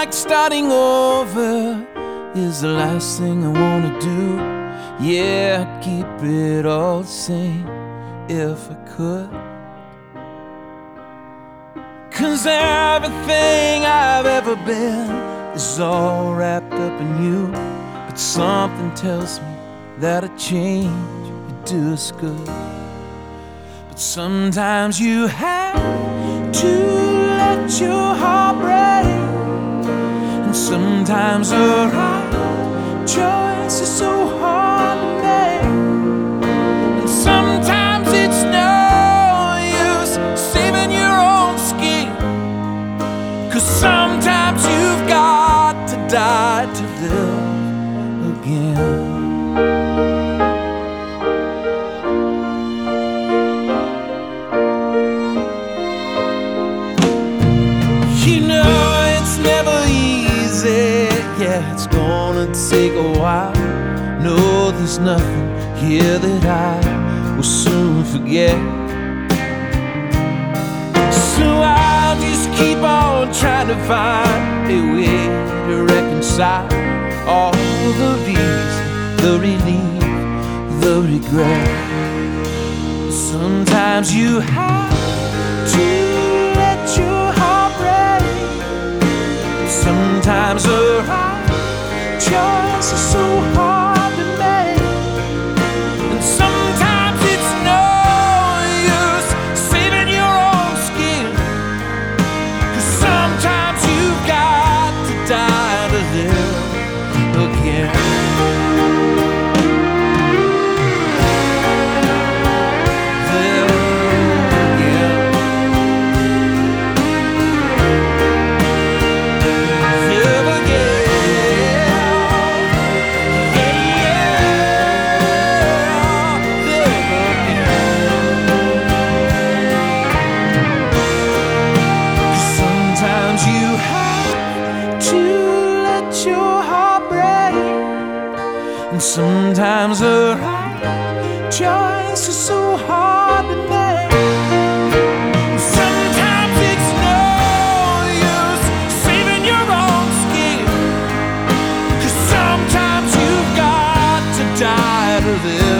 like starting over is the last thing I wanna do. Yeah, I'd keep it all the same if I could. 'Cause everything I've ever been is all wrapped up in you. But something tells me that a change would do us good. But sometimes you have to let your heart break, and sometimes the right choice is so hard to make. And sometimes it's no use saving your own skin, 'cause sometimes you've got to die to live again. You know it's never easy, yeah, it's gonna take a while. No, there's nothing here that I will soon forget. So I'll just keep on trying to find a way to reconcile all the reason, the relief, the regret. Sometimes you have to let your heart break. Sometimes the right choice is so hard to make. And sometimes it's no use saving your own skin, 'cause sometimes you've got to die to live again. And sometimes the right choice is so hard to make. Sometimes it's no use saving your own skin, 'cause sometimes you've got to die to live.